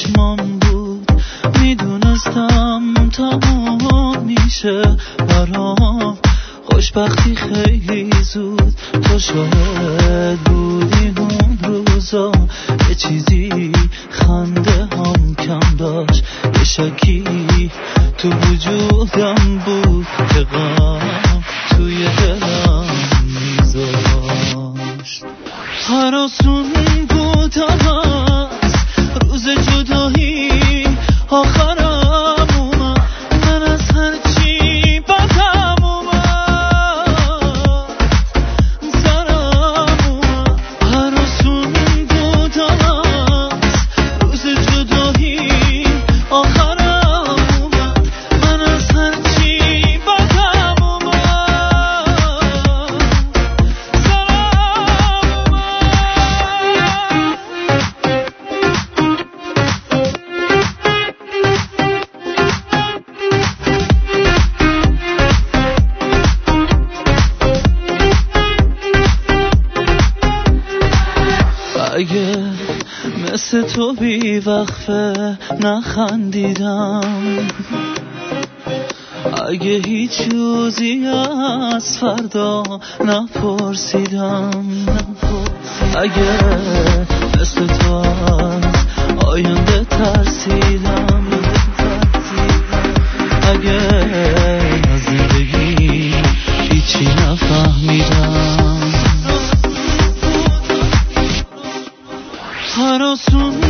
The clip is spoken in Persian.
چشمام بود، میدونستم تمام میشه برام خوشبختی خیلی زود. تو شاهد بودی اون روزا، یه چیزی خنده هم کم داشت، یه شکی تو وجودم بود که غم توی دلم میذاشت. هراسون بود از روز جدایی، آخرم اومد، من از هرچی بدم اومد سرم اومد. هراسون بود از روز جدایی، آخرم اومد، من از هرچی بدم اومد سرم اگه مثل تو بی وقفه نخندیدم، اگه هیچ روزی از فردا نپرسیدم، اگه مثل تو از آینده ترسیدم، اگه از زندگی هیچی نفهمیدم. هراسون